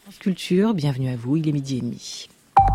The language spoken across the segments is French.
France Culture, bienvenue à vous, il est 12h30.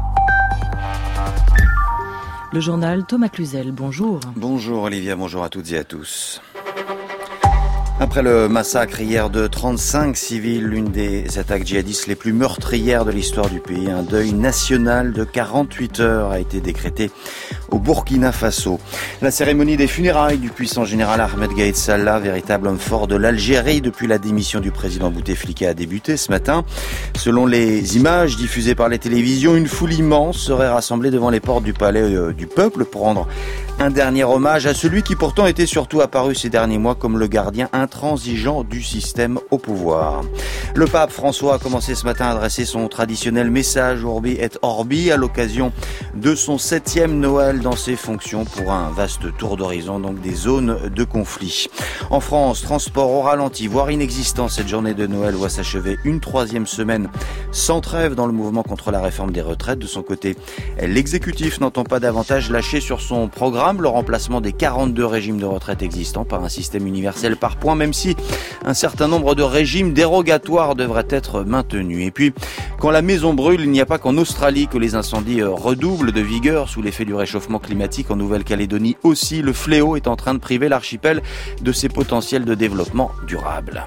Le journal Thomas Cluzel, bonjour. Bonjour Olivia, bonjour à toutes et à tous. Après le massacre hier de 35 civils, l'une des attaques djihadistes les plus meurtrières de l'histoire du pays, un deuil national de 48 heures a été décrété au Burkina Faso. La cérémonie des funérailles du puissant général Ahmed Gaïd Salah, véritable homme fort de l'Algérie depuis la démission du président Bouteflika, a débuté ce matin. Selon les images diffusées par les télévisions, une foule immense serait rassemblée devant les portes du palais du peuple pour rendre un dernier hommage à celui qui pourtant était surtout apparu ces derniers mois comme le gardien intransigeant du système au pouvoir. Le pape François a commencé ce matin à adresser son traditionnel message Urbi et Orbi à l'occasion de son 7e Noël dans ses fonctions pour un vaste tour d'horizon, donc des zones de conflit. En France, transport au ralenti, voire inexistant, cette journée de Noël voit s'achever une 3e semaine sans trêve dans le mouvement contre la réforme des retraites. De son côté, l'exécutif n'entend pas davantage lâcher sur son programme le remplacement des 42 régimes de retraite existants par un système universel par points, même si un certain nombre de régimes dérogatoires devraient être maintenus. Et puis, quand la maison brûle, il n'y a pas qu'en Australie que les incendies redoublent de vigueur sous l'effet du réchauffement climatique. En Nouvelle-Calédonie aussi, le fléau est en train de priver l'archipel de ses potentiels de développement durable.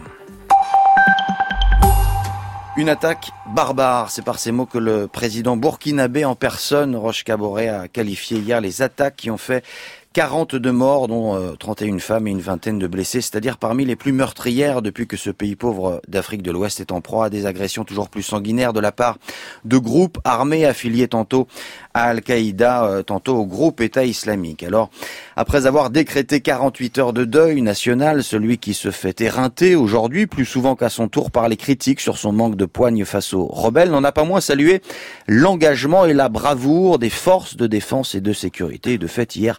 Une attaque barbare, c'est par ces mots que le président burkinabé en personne, Roch Kaboré, a qualifié hier les attaques qui ont fait 42 morts, dont 31 femmes et une vingtaine de blessés, c'est-à-dire parmi les plus meurtrières depuis que ce pays pauvre d'Afrique de l'Ouest est en proie à des agressions toujours plus sanguinaires de la part de groupes armés affiliés tantôt à Al-Qaïda, tantôt au groupe État islamique. Alors, après avoir décrété 48 heures de deuil national, celui qui se fait éreinter aujourd'hui, plus souvent qu'à son tour par les critiques sur son manque de poigne face aux rebelles, n'en a pas moins salué l'engagement et la bravoure des forces de défense et de sécurité. Et de fait, hier,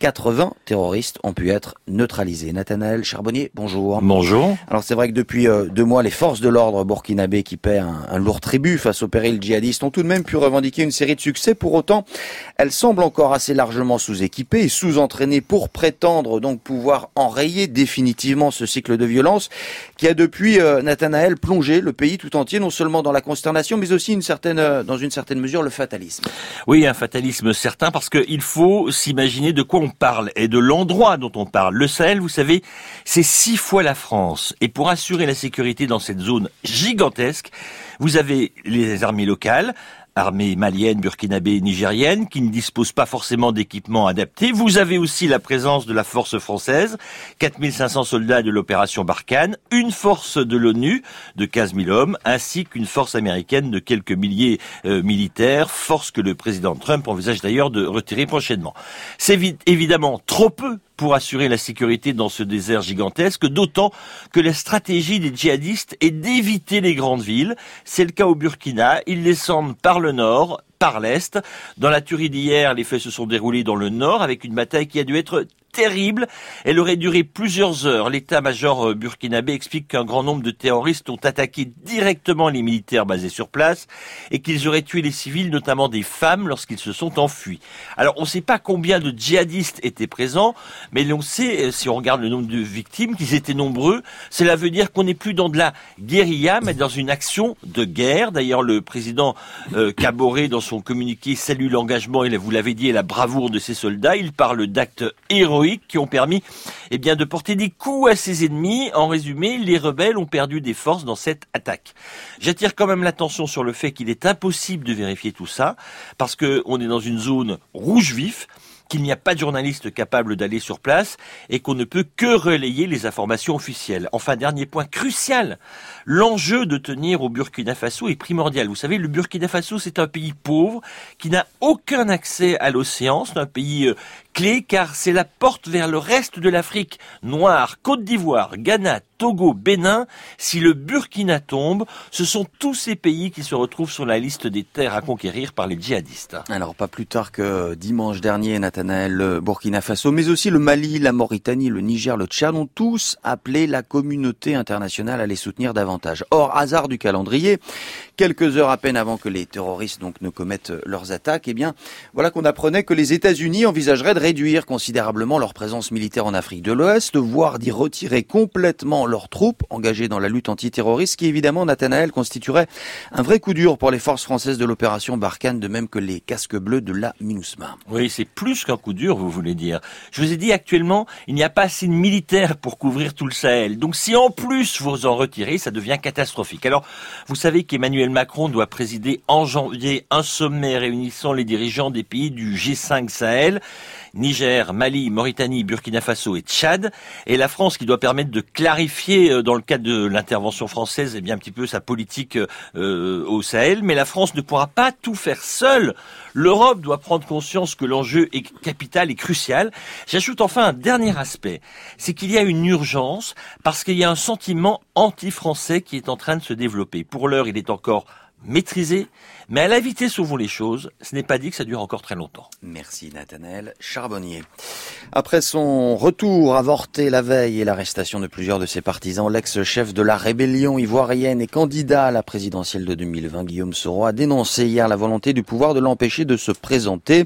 80 terroristes ont pu être neutralisés. Nathanaël Charbonnier, bonjour. Bonjour. Alors c'est vrai que depuis 2 mois, les forces de l'ordre burkinabé qui paient un lourd tribut face au péril djihadiste ont tout de même pu revendiquer une série de succès. Pour autant, elles semblent encore assez largement sous-équipées et sous-entraînées pour prétendre donc pouvoir enrayer définitivement ce cycle de violence qui a depuis, Nathanaël, plongé le pays tout entier, non seulement dans la consternation, mais aussi dans une certaine mesure, le fatalisme. Oui, un fatalisme certain, parce qu'il faut s'imaginer de quoi on parle et de l'endroit dont on parle. Le Sahel, vous savez, c'est 6 fois la France. Et pour assurer la sécurité dans cette zone gigantesque, vous avez les armées locales, armées maliennes, burkinabées, nigériennes, qui ne disposent pas forcément d'équipements adaptés. Vous avez aussi la présence de la force française, 4500 soldats de l'opération Barkhane, une force de l'ONU de 15 000 hommes, ainsi qu'une force américaine de quelques milliers militaires, force que le président Trump envisage d'ailleurs de retirer prochainement. C'est évidemment trop peu pour assurer la sécurité dans ce désert gigantesque, d'autant que la stratégie des djihadistes est d'éviter les grandes villes. C'est le cas au Burkina, ils descendent par le nord, par l'est. Dans la tuerie d'hier, les faits se sont déroulés dans le nord avec une bataille qui a dû être terrible. Elle aurait duré plusieurs heures. L'état-major burkinabé explique qu'un grand nombre de terroristes ont attaqué directement les militaires basés sur place et qu'ils auraient tué les civils, notamment des femmes, lorsqu'ils se sont enfuis. Alors, on ne sait pas combien de djihadistes étaient présents, mais on sait, si on regarde le nombre de victimes, qu'ils étaient nombreux. Cela veut dire qu'on n'est plus dans de la guérilla, mais dans une action de guerre. D'ailleurs, le président Kaboré, dans son communiqué, salue l'engagement, et vous l'avez dit, et la bravoure de ses soldats. Il parle d'actes héroïques qui ont permis de porter des coups à ses ennemis. En résumé, les rebelles ont perdu des forces dans cette attaque. J'attire quand même l'attention sur le fait qu'il est impossible de vérifier tout ça, parce qu'on est dans une zone rouge vif, qu'il n'y a pas de journaliste capable d'aller sur place et qu'on ne peut que relayer les informations officielles. Enfin, dernier point crucial, l'enjeu de tenir au Burkina Faso est primordial. Vous savez, le Burkina Faso, c'est un pays pauvre qui n'a aucun accès à l'océan. C'est un pays clé car c'est la porte vers le reste de l'Afrique noire, Côte d'Ivoire, Ghana, Togo, Bénin. Si le Burkina tombe, ce sont tous ces pays qui se retrouvent sur la liste des terres à conquérir par les djihadistes. Alors, pas plus tard que dimanche dernier, Nathanaël, le Burkina Faso, mais aussi le Mali, la Mauritanie, le Niger, le Tchad ont tous appelé la communauté internationale à les soutenir davantage. Or, hasard du calendrier, quelques heures à peine avant que les terroristes donc ne commettent leurs attaques, voilà qu'on apprenait que les États-Unis envisageraient de réduire considérablement leur présence militaire en Afrique de l'Ouest, voire d'y retirer complètement leurs troupes engagées dans la lutte antiterroriste, qui évidemment, Nathanaël, constituerait un vrai coup dur pour les forces françaises de l'opération Barkhane, de même que les casques bleus de la MINUSMA. Oui, c'est plus qu'un coup dur, vous voulez dire. Je vous ai dit, actuellement, il n'y a pas assez de militaires pour couvrir tout le Sahel. Donc si en plus vous en retirez, ça devient catastrophique. Alors, vous savez qu'Emmanuel Macron doit présider en janvier un sommet réunissant les dirigeants des pays du G5 Sahel, Niger, Mali, Mauritanie, Burkina Faso et Tchad. Et la France qui doit permettre de clarifier, dans le cadre de l'intervention française, un petit peu sa politique au Sahel. Mais la France ne pourra pas tout faire seule. L'Europe doit prendre conscience que l'enjeu est capital et crucial. J'ajoute enfin un dernier aspect, c'est qu'il y a une urgence parce qu'il y a un sentiment anti-français qui est en train de se développer. Pour l'heure, il est encore maîtrisé, mais à la vitesse où vont les choses, ce n'est pas dit que ça dure encore très longtemps. Merci Nathanaël Charbonnier. Après son retour avorté la veille et l'arrestation de plusieurs de ses partisans, l'ex-chef de la rébellion ivoirienne et candidat à la présidentielle de 2020, Guillaume Soro, a dénoncé hier la volonté du pouvoir de l'empêcher de se présenter.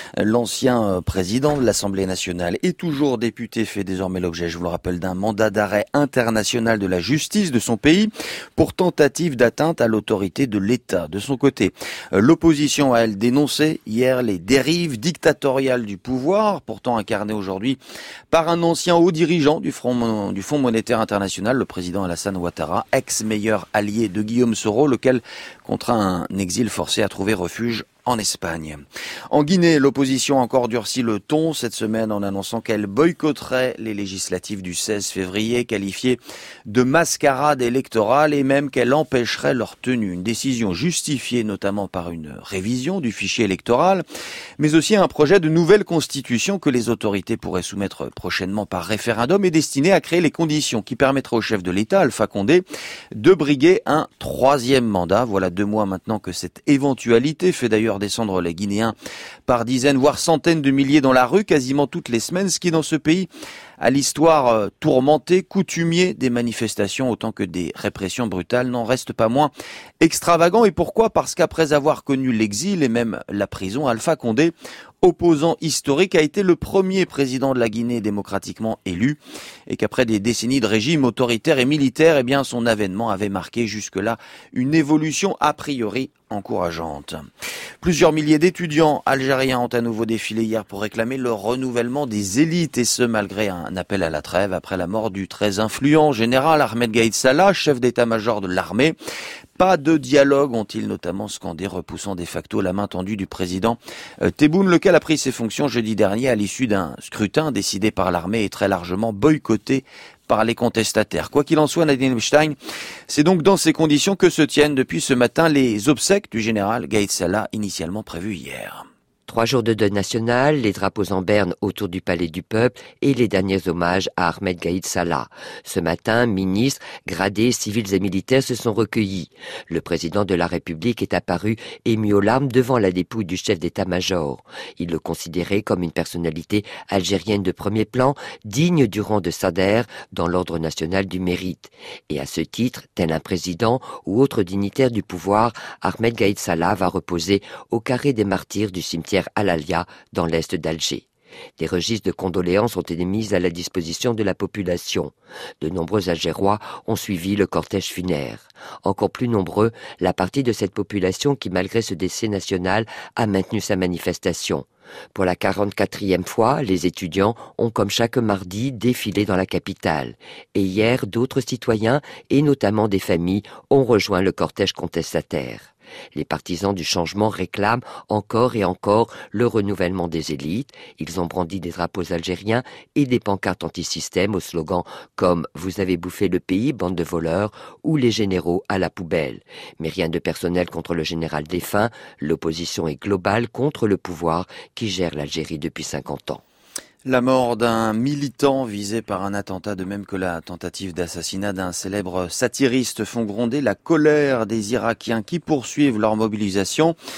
L'ancien président de l'Assemblée nationale et toujours député fait désormais l'objet, je vous le rappelle, d'un mandat d'arrêt international de la justice de son pays pour tentative d'atteinte à l'autorité de l'État. De son côté, l'opposition a, elle, dénoncé hier les dérives dictatoriales du pouvoir, pourtant incarnées aujourd'hui par un ancien haut dirigeant du Fonds monétaire international, le président Alassane Ouattara, ex-meilleur allié de Guillaume Soro, lequel contraint un exil forcé à trouver refuge en Espagne. En Guinée, l'opposition a encore durci le ton cette semaine en annonçant qu'elle boycotterait les législatives du 16 février, qualifiées de mascarade électorale, et même qu'elle empêcherait leur tenue. Une décision justifiée notamment par une révision du fichier électoral, mais aussi un projet de nouvelle constitution que les autorités pourraient soumettre prochainement par référendum et destiné à créer les conditions qui permettraient au chef de l'État, Alpha Condé, de briguer un troisième mandat. Voilà 2 mois maintenant que cette éventualité fait d'ailleurs descendre les Guinéens par dizaines, voire centaines de milliers dans la rue quasiment toutes les semaines, ce qui dans ce pays a l'histoire tourmentée, coutumier des manifestations autant que des répressions brutales, n'en reste pas moins extravagant. Et pourquoi ? Parce qu'après avoir connu l'exil et même la prison, Alpha Condé, opposant historique, a été le premier président de la Guinée démocratiquement élu, et qu'après des décennies de régime autoritaire et militaire, eh bien son avènement avait marqué jusque-là une évolution a priori encourageante. Plusieurs milliers d'étudiants algériens ont à nouveau défilé hier pour réclamer le renouvellement des élites, et ce malgré un appel à la trêve après la mort du très influent général Ahmed Gaïd Salah, chef d'état-major de l'armée. Pas de dialogue, ont-ils notamment scandé, repoussant de facto la main tendue du président Tebboune, lequel a pris ses fonctions jeudi dernier à l'issue d'un scrutin décidé par l'armée et très largement boycotté par les contestataires. Quoi qu'il en soit, Nadine Epstein, c'est donc dans ces conditions que se tiennent depuis ce matin les obsèques du général Gaïd Salah, initialement prévues hier. 3 jours de deuil national, les drapeaux en berne autour du Palais du Peuple et les derniers hommages à Ahmed Gaïd Salah. Ce matin, ministres, gradés, civils et militaires se sont recueillis. Le président de la République est apparu ému aux larmes devant la dépouille du chef d'état-major. Il le considérait comme une personnalité algérienne de premier plan, digne du rang de Sader dans l'ordre national du mérite. Et à ce titre, tel un président ou autre dignitaire du pouvoir, Ahmed Gaïd Salah va reposer au carré des martyrs du cimetière Al-Alia dans l'est d'Alger. Des registres de condoléances ont été mis à la disposition de la population. De nombreux Algérois ont suivi le cortège funéraire. Encore plus nombreux, la partie de cette population qui, malgré ce décès national, a maintenu sa manifestation. Pour la 44e fois, les étudiants ont, comme chaque mardi, défilé dans la capitale. Et hier, d'autres citoyens, et notamment des familles, ont rejoint le cortège contestataire. Les partisans du changement réclament encore et encore le renouvellement des élites. Ils ont brandi des drapeaux algériens et des pancartes anti-système au slogan comme « Vous avez bouffé le pays, bande de voleurs » ou « Les généraux à la poubelle ». Mais rien de personnel contre le général défunt. L'opposition est globale contre le pouvoir qui gère l'Algérie depuis 50 ans. La mort d'un militant visé par un attentat, de même que la tentative d'assassinat d'un célèbre satiriste, font gronder la colère des Irakiens qui poursuivent leur mobilisation.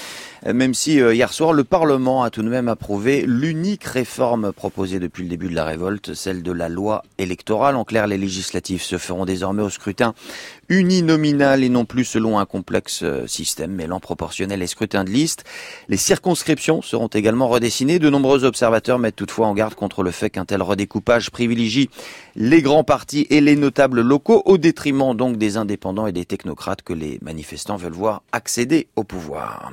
même si hier soir le Parlement a tout de même approuvé l'unique réforme proposée depuis le début de la révolte, celle de la loi électorale. En clair, les législatives se feront désormais au scrutin uninominal et non plus selon un complexe système mêlant proportionnel et scrutin de liste. Les circonscriptions seront également redessinées. De nombreux observateurs mettent toutefois en garde contre le fait qu'un tel redécoupage privilégie les grands partis et les notables locaux au détriment donc des indépendants et des technocrates que les manifestants veulent voir accéder au pouvoir.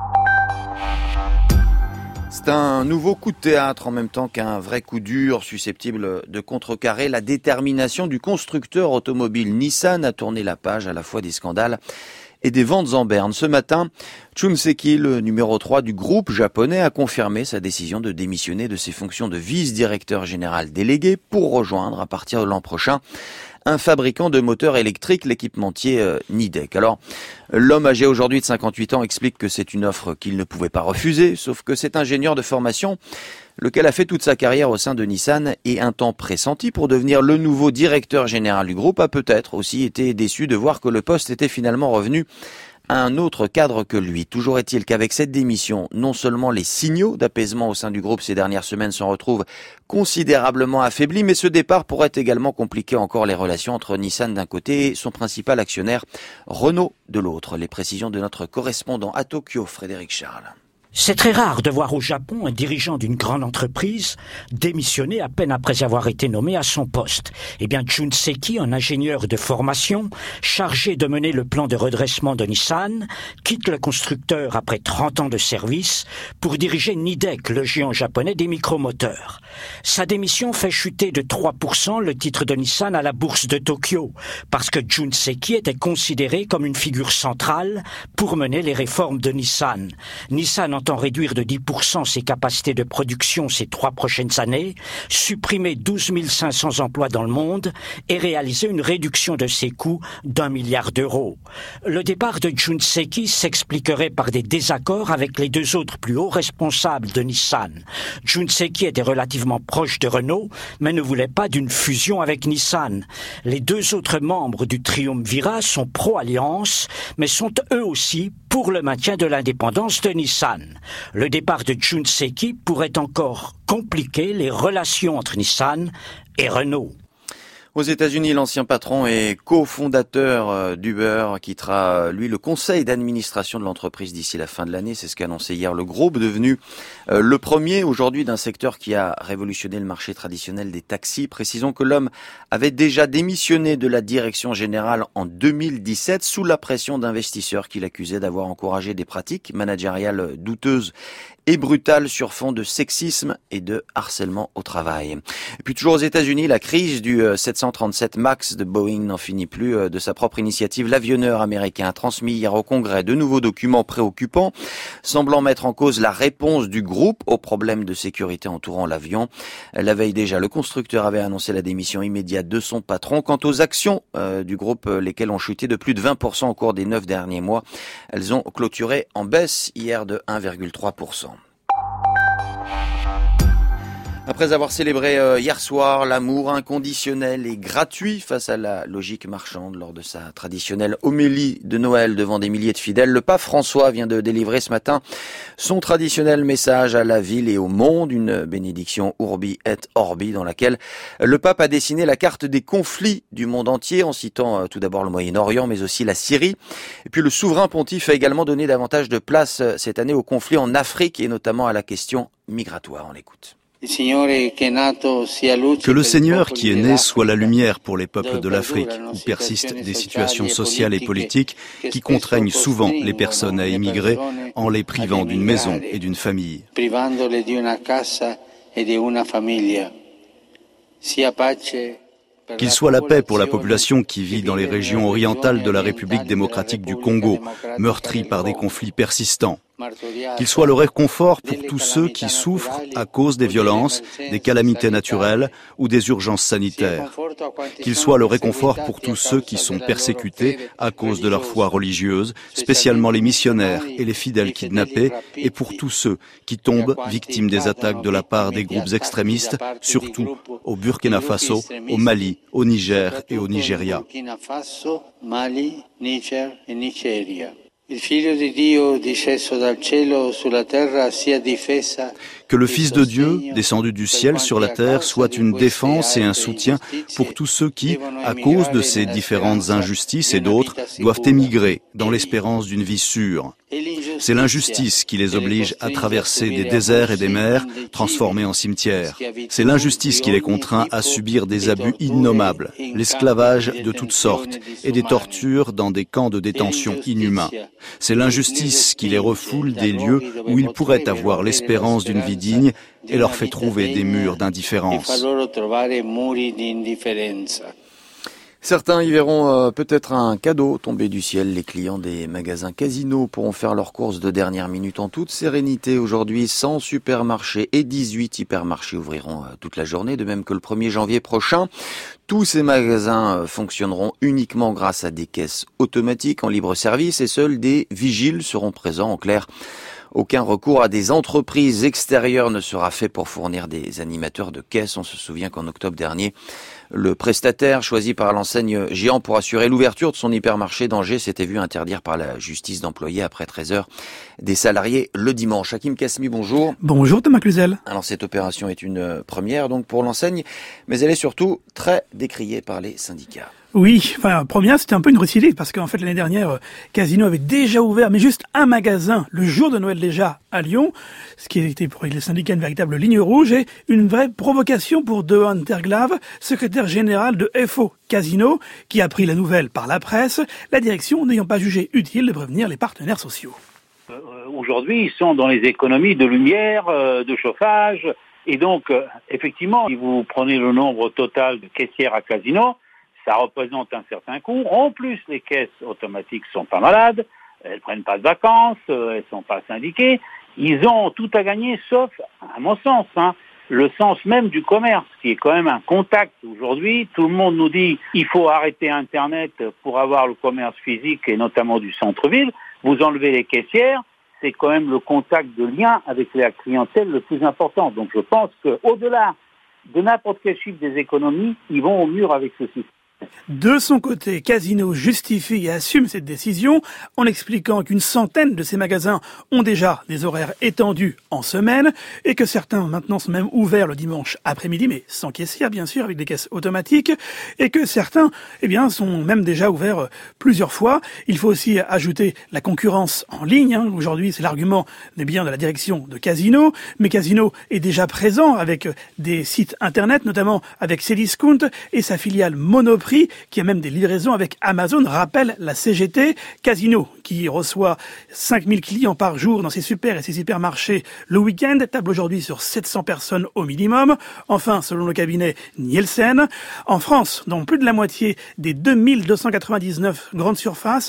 C'est un nouveau coup de théâtre en même temps qu'un vrai coup dur susceptible de contrecarrer la détermination du constructeur automobile Nissan à tourner la page à la fois des scandales et des ventes en berne. Ce matin, Chun Seki, le numéro 3 du groupe japonais, a confirmé sa décision de démissionner de ses fonctions de vice-directeur général délégué pour rejoindre à partir de l'an prochain un fabricant de moteurs électriques, l'équipementier Nidec. Alors, l'homme âgé aujourd'hui de 58 ans explique que c'est une offre qu'il ne pouvait pas refuser, sauf que cet ingénieur de formation, lequel a fait toute sa carrière au sein de Nissan et un temps pressenti pour devenir le nouveau directeur général du groupe, a peut-être aussi été déçu de voir que le poste était finalement revenu à un autre cadre que lui. Toujours est-il qu'avec cette démission, non seulement les signaux d'apaisement au sein du groupe ces dernières semaines s'en retrouvent considérablement affaiblis, mais ce départ pourrait également compliquer encore les relations entre Nissan d'un côté et son principal actionnaire Renault de l'autre. Les précisions de notre correspondant à Tokyo, Frédéric Charles. C'est très rare de voir au Japon un dirigeant d'une grande entreprise démissionner à peine après avoir été nommé à son poste. Eh bien, Chun Seki, un ingénieur de formation, chargé de mener le plan de redressement de Nissan, quitte le constructeur après 30 ans de service pour diriger Nidec, le géant japonais des micromoteurs. Sa démission fait chuter de 3% le titre de Nissan à la bourse de Tokyo, parce que Chun Seki était considéré comme une figure centrale pour mener les réformes de Nissan. Nissan entend réduire de 10% ses capacités de production ces 3 prochaines années, supprimer 12 500 emplois dans le monde et réaliser une réduction de ses coûts d'1 milliard d'euros. Le départ de Chun Seki s'expliquerait par des désaccords avec les 2 autres plus hauts responsables de Nissan. Chun Seki était relativement proche de Renault, mais ne voulait pas d'une fusion avec Nissan. Les 2 autres membres du triumvirat sont pro-alliance, mais sont eux aussi pour le maintien de l'indépendance de Nissan. Le départ de Chun Seki pourrait encore compliquer les relations entre Nissan et Renault. Aux États-Unis, l'ancien patron et cofondateur d'Uber quittera, lui, le conseil d'administration de l'entreprise d'ici la fin de l'année. C'est ce qu'a annoncé hier le groupe, devenu le premier aujourd'hui d'un secteur qui a révolutionné le marché traditionnel des taxis. Précisons que l'homme avait déjà démissionné de la direction générale en 2017 sous la pression d'investisseurs qui l'accusaient d'avoir encouragé des pratiques managériales douteuses et brutales sur fond de sexisme et de harcèlement au travail. Et puis toujours aux États-Unis, la crise du 737 MAX de Boeing n'en finit plus. De sa propre initiative, l'avionneur américain a transmis hier au Congrès de nouveaux documents préoccupants, semblant mettre en cause la réponse du groupe aux problèmes de sécurité entourant l'avion. La veille déjà, le constructeur avait annoncé la démission immédiate de son patron. Quant aux actions du groupe, lesquelles ont chuté de plus de 20% au cours des 9 derniers mois, elles ont clôturé en baisse hier de 1,3%. Après avoir célébré hier soir l'amour inconditionnel et gratuit face à la logique marchande lors de sa traditionnelle homélie de Noël devant des milliers de fidèles, le pape François vient de délivrer ce matin son traditionnel message à la ville et au monde, une bénédiction Urbi et Orbi dans laquelle le pape a dessiné la carte des conflits du monde entier en citant tout d'abord le Moyen-Orient mais aussi la Syrie. Et puis le souverain pontife a également donné davantage de place cette année aux conflits en Afrique et notamment à la question migratoire. On l'écoute. Que le Seigneur qui est né soit la lumière pour les peuples de l'Afrique, où persistent des situations sociales et politiques qui contraignent souvent les personnes à émigrer en les privant d'une maison et d'une famille. Qu'il soit la paix pour la population qui vit dans les régions orientales de la République démocratique du Congo, meurtrie par des conflits persistants. Qu'il soit le réconfort pour tous ceux qui souffrent à cause des violences, des calamités naturelles ou des urgences sanitaires. Qu'il soit le réconfort pour tous ceux qui sont persécutés à cause de leur foi religieuse, spécialement les missionnaires et les fidèles kidnappés, et pour tous ceux qui tombent victimes des attaques de la part des groupes extrémistes, surtout au Burkina Faso, au Mali, au Niger et au Nigeria. Que le Fils de Dieu, descendu du ciel sur la terre, soit une défense et un soutien pour tous ceux qui, à cause de ces différentes injustices et d'autres, doivent émigrer dans l'espérance d'une vie sûre. C'est l'injustice qui les oblige à traverser des déserts et des mers transformés en cimetières. C'est l'injustice qui les contraint à subir des abus innommables, l'esclavage de toutes sortes et des tortures dans des camps de détention inhumains. C'est l'injustice qui les refoule des lieux où ils pourraient avoir l'espérance d'une vie digne et leur fait trouver des murs d'indifférence. Certains y verront peut-être un cadeau tomber du ciel. Les clients des magasins Casino pourront faire leurs courses de dernière minute en toute sérénité. Aujourd'hui, 100 supermarchés et 18 hypermarchés ouvriront toute la journée, de même que le 1er janvier prochain. Tous ces magasins fonctionneront uniquement grâce à des caisses automatiques en libre service et seuls des vigiles seront présents. En clair, aucun recours à des entreprises extérieures ne sera fait pour fournir des animateurs de caisse. On se souvient qu'en octobre dernier, le prestataire choisi par l'enseigne Géant pour assurer l'ouverture de son hypermarché d'Angers s'était vu interdire par la justice d'employer après 13 heures des salariés le dimanche. Hakim Kasmi, bonjour. Bonjour Thomas Cluzel. Alors cette opération est une première donc pour l'enseigne, mais elle est surtout très décriée par les syndicats. Oui, enfin, première, c'était un peu une récidive parce qu'en fait, l'année dernière, Casino avait déjà ouvert, mais juste un magasin, le jour de Noël déjà, à Lyon, ce qui était pour les syndicats une véritable ligne rouge et une vraie provocation pour Dohan Terglav, secrétaire général de FO Casino, qui a pris la nouvelle par la presse, la direction n'ayant pas jugé utile de prévenir les partenaires sociaux. Aujourd'hui, ils sont dans les économies de lumière, de chauffage, et donc, effectivement, si vous prenez le nombre total de caissières à Casino, ça représente un certain coût. En plus, les caisses automatiques sont pas malades, elles prennent pas de vacances, elles sont pas syndiquées. Ils ont tout à gagner, sauf, à mon sens, le sens même du commerce, qui est quand même un contact. Aujourd'hui, tout le monde nous dit il faut arrêter Internet pour avoir le commerce physique et notamment du centre-ville. Vous enlevez les caissières, c'est quand même le contact de lien avec la clientèle le plus important. Donc je pense qu'au-delà de n'importe quel chiffre des économies, ils vont au mur avec ce système. De son côté, Casino justifie et assume cette décision en expliquant qu'une centaine de ces magasins ont déjà des horaires étendus en semaine et que certains maintenant sont même ouverts le dimanche après-midi, mais sans caissière bien sûr, avec des caisses automatiques, et que certains sont même déjà ouverts plusieurs fois. Il faut aussi ajouter la concurrence en ligne. Aujourd'hui, c'est l'argument de la direction de Casino, mais Casino est déjà présent avec des sites internet, notamment avec Cdiscount et sa filiale Monoprix, qui a même des livraisons avec Amazon, rappelle la CGT. Casino, qui reçoit 5000 clients par jour dans ses super et ses hypermarchés le week-end, table aujourd'hui sur 700 personnes au minimum. Enfin, selon le cabinet Nielsen, en France, dans plus de la moitié des 2299 grandes surfaces,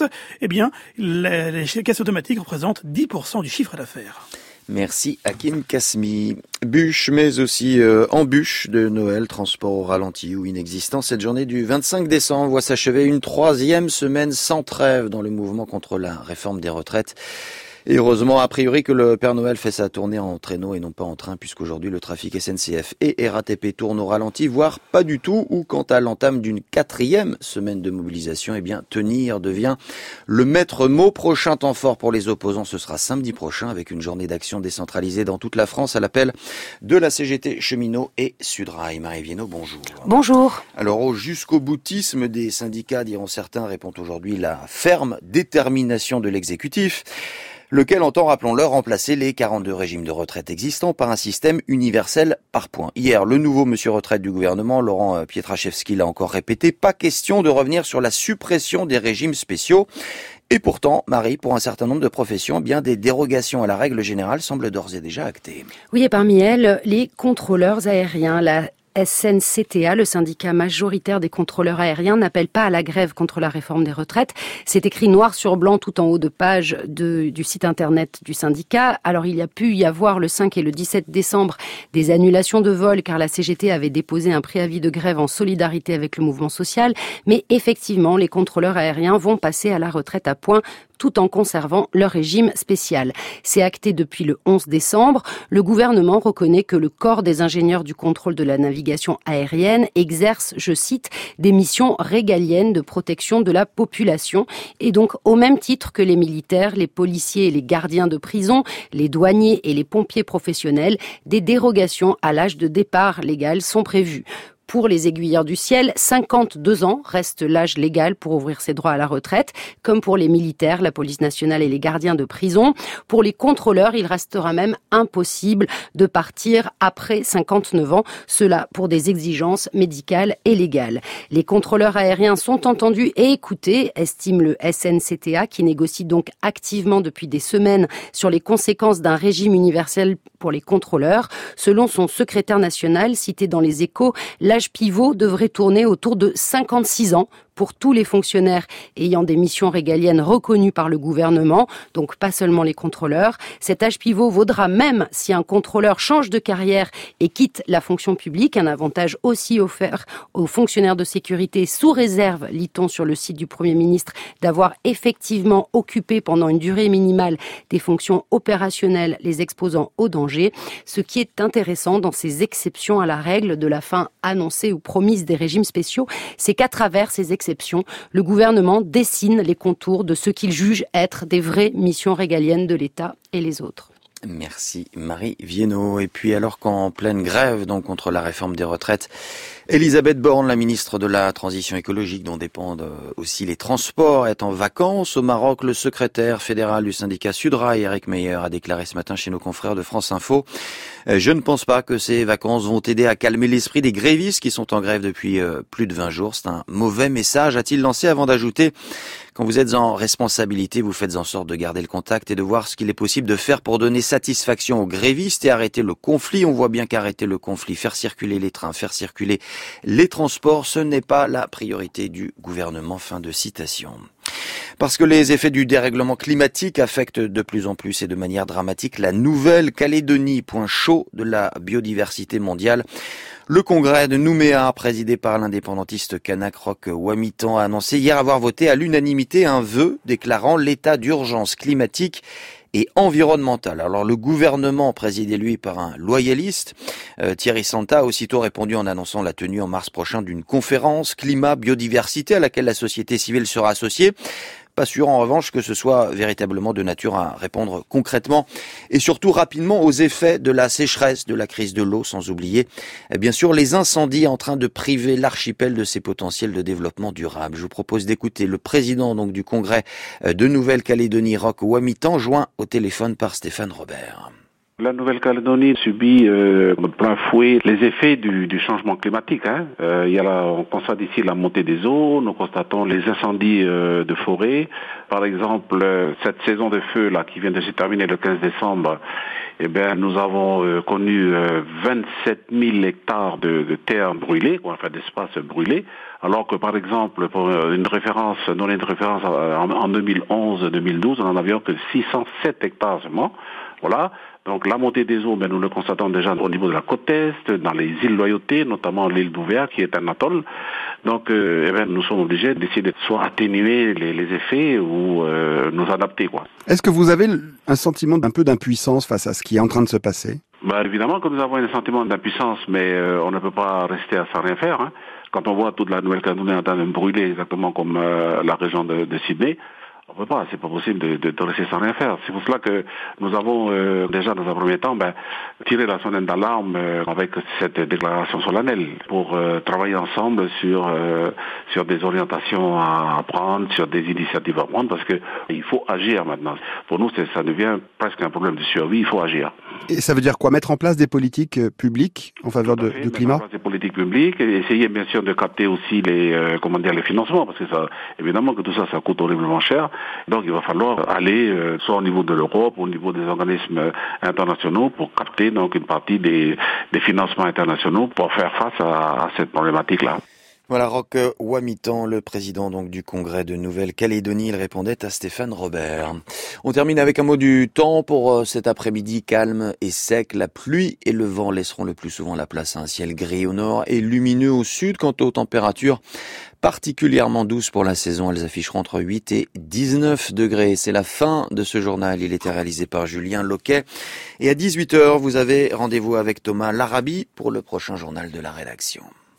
les caisses automatiques représentent 10% du chiffre d'affaires. Merci Hakim Kasmi. Bûche, mais aussi embûche de Noël, transport au ralenti ou inexistant. Cette journée du 25 décembre voit s'achever une 3e semaine sans trêve dans le mouvement contre la réforme des retraites. Et heureusement, a priori, que le Père Noël fait sa tournée en traîneau et non pas en train, puisqu'aujourd'hui, le trafic SNCF et RATP tourne au ralenti, voire pas du tout, ou quant à l'entame d'une 4e semaine de mobilisation, tenir devient le maître mot. Prochain temps fort pour les opposants, ce sera samedi prochain, avec une journée d'action décentralisée dans toute la France, à l'appel de la CGT Cheminots et Sudrail. Marie Viennot, bonjour. Bonjour. Alors, au jusqu'au boutisme des syndicats, diront certains, répond aujourd'hui la ferme détermination de l'exécutif, lequel entend, rappelons-le, remplacer les 42 régimes de retraite existants par un système universel par points. Hier, le nouveau monsieur retraite du gouvernement, Laurent Pietraszewski, l'a encore répété, pas question de revenir sur la suppression des régimes spéciaux. Et pourtant, Marie, pour un certain nombre de professions, des dérogations à la règle générale semblent d'ores et déjà actées. Oui, et parmi elles, les contrôleurs aériens. La SNCTA, le syndicat majoritaire des contrôleurs aériens, n'appelle pas à la grève contre la réforme des retraites. C'est écrit noir sur blanc tout en haut de page du site internet du syndicat. Alors, il y a pu y avoir le 5 et le 17 décembre des annulations de vols car la CGT avait déposé un préavis de grève en solidarité avec le mouvement social. Mais effectivement, les contrôleurs aériens vont passer à la retraite à points tout en conservant leur régime spécial. C'est acté depuis le 11 décembre. Le gouvernement reconnaît que le corps des ingénieurs du contrôle de la navigation aérienne exerce, je cite, des missions régaliennes de protection de la population et donc au même titre que les militaires, les policiers et les gardiens de prison, les douaniers et les pompiers professionnels, des dérogations à l'âge de départ légal sont prévues. Pour les aiguilleurs du ciel, 52 ans reste l'âge légal pour ouvrir ses droits à la retraite, comme pour les militaires, la police nationale et les gardiens de prison. Pour les contrôleurs, il restera même impossible de partir après 59 ans, cela pour des exigences médicales et légales. Les contrôleurs aériens sont entendus et écoutés, estime le SNCTA, qui négocie donc activement depuis des semaines sur les conséquences d'un régime universel pour les contrôleurs. Selon son secrétaire national, cité dans les Échos, l'âge pivot devrait tourner autour de 56 ans pour tous les fonctionnaires ayant des missions régaliennes reconnues par le gouvernement, donc pas seulement les contrôleurs. Cet âge pivot vaudra même si un contrôleur change de carrière et quitte la fonction publique, un avantage aussi offert aux fonctionnaires de sécurité sous réserve, lit-on sur le site du Premier ministre, d'avoir effectivement occupé pendant une durée minimale des fonctions opérationnelles les exposant au danger. Ce qui est intéressant dans ces exceptions à la règle de la fin annoncée ou promise des régimes spéciaux, c'est qu'à travers ces exceptions, le gouvernement dessine les contours de ce qu'il juge être des vraies missions régaliennes de l'État et les autres. Merci Marie Viennot. Et puis alors qu'en pleine grève donc contre la réforme des retraites, Elisabeth Borne, la ministre de la Transition écologique dont dépendent aussi les transports, est en vacances au Maroc. Le secrétaire fédéral du syndicat Sudrail, Eric Meyer, a déclaré ce matin chez nos confrères de France Info: je ne pense pas que ces vacances vont aider à calmer l'esprit des grévistes qui sont en grève depuis plus de 20 jours. C'est un mauvais message, a-t-il lancé avant d'ajouter: quand vous êtes en responsabilité, vous faites en sorte de garder le contact et de voir ce qu'il est possible de faire pour donner satisfaction aux grévistes et arrêter le conflit. On voit bien qu'arrêter le conflit, faire circuler les trains, faire circuler les transports, ce n'est pas la priorité du gouvernement. Fin de citation. Parce que les effets du dérèglement climatique affectent de plus en plus et de manière dramatique la Nouvelle-Calédonie, point chaud de la biodiversité mondiale. Le congrès de Nouméa, présidé par l'indépendantiste kanak Roch Wamitan, a annoncé hier avoir voté à l'unanimité un vœu déclarant l'état d'urgence climatique et environnementale. Alors le gouvernement, présidé lui par un loyaliste, Thierry Santa, a aussitôt répondu en annonçant la tenue en mars prochain d'une conférence climat-biodiversité à laquelle la société civile sera associée. Pas sûr en revanche que ce soit véritablement de nature à répondre concrètement et surtout rapidement aux effets de la sécheresse, de la crise de l'eau, sans oublier bien sûr les incendies en train de priver l'archipel de ses potentiels de développement durable. Je vous propose d'écouter le président donc du congrès de Nouvelle-Calédonie, Roch Wamitan, joint au téléphone par Stéphane Robert. La Nouvelle-Calédonie subit de plein fouet les effets du changement climatique. On constate ici la montée des eaux, nous constatons les incendies de forêt. Par exemple, cette saison de feu là qui vient de se terminer le 15 décembre, nous avons connu 27 000 hectares de terres brûlées, enfin d'espaces brûlés, alors que par exemple, pour donner une référence en 2011-2012, on en avions que 607 hectares seulement. Voilà. Donc la montée des eaux, nous le constatons déjà au niveau de la côte est, dans les îles Loyauté, notamment l'île d'Ouvéa qui est un atoll. Donc nous sommes obligés d'essayer de soit atténuer les effets ou nous adapter, quoi. Est-ce que vous avez un sentiment d'un peu d'impuissance face à ce qui est en train de se passer? Évidemment que nous avons un sentiment d'impuissance, mais on ne peut pas rester à sans rien faire. Hein. Quand on voit toute la Nouvelle-Calédonie en train de brûler exactement comme la région de Sydney, on peut pas, c'est pas possible de rester sans rien faire. C'est pour cela que nous avons déjà dans un premier temps tiré la sonnette d'alarme avec cette déclaration solennelle pour travailler ensemble sur des orientations à prendre, sur des initiatives à prendre, parce que il faut agir maintenant. Pour nous, ça devient presque un problème de survie. Il faut agir. Et ça veut dire quoi? Mettre en place des politiques publiques en faveur du climat? Mettre en place des politiques publiques, et essayer bien sûr de capter aussi les financements, parce que ça, évidemment que tout ça coûte horriblement cher. Donc il va falloir aller soit au niveau de l'Europe ou au niveau des organismes internationaux pour capter donc une partie des financements internationaux pour faire face à cette problématique-là. Voilà, Roch Wamitan, le président donc du Congrès de Nouvelle-Calédonie, il répondait à Stéphane Robert. On termine avec un mot du temps pour cet après-midi calme et sec. La pluie et le vent laisseront le plus souvent la place à un ciel gris au nord et lumineux au sud. Quant aux températures particulièrement douces pour la saison, elles afficheront entre 8 et 19 degrés. C'est la fin de ce journal. Il était réalisé par Julien Loquet. Et à 18h, vous avez rendez-vous avec Thomas Larabie pour le prochain journal de la rédaction.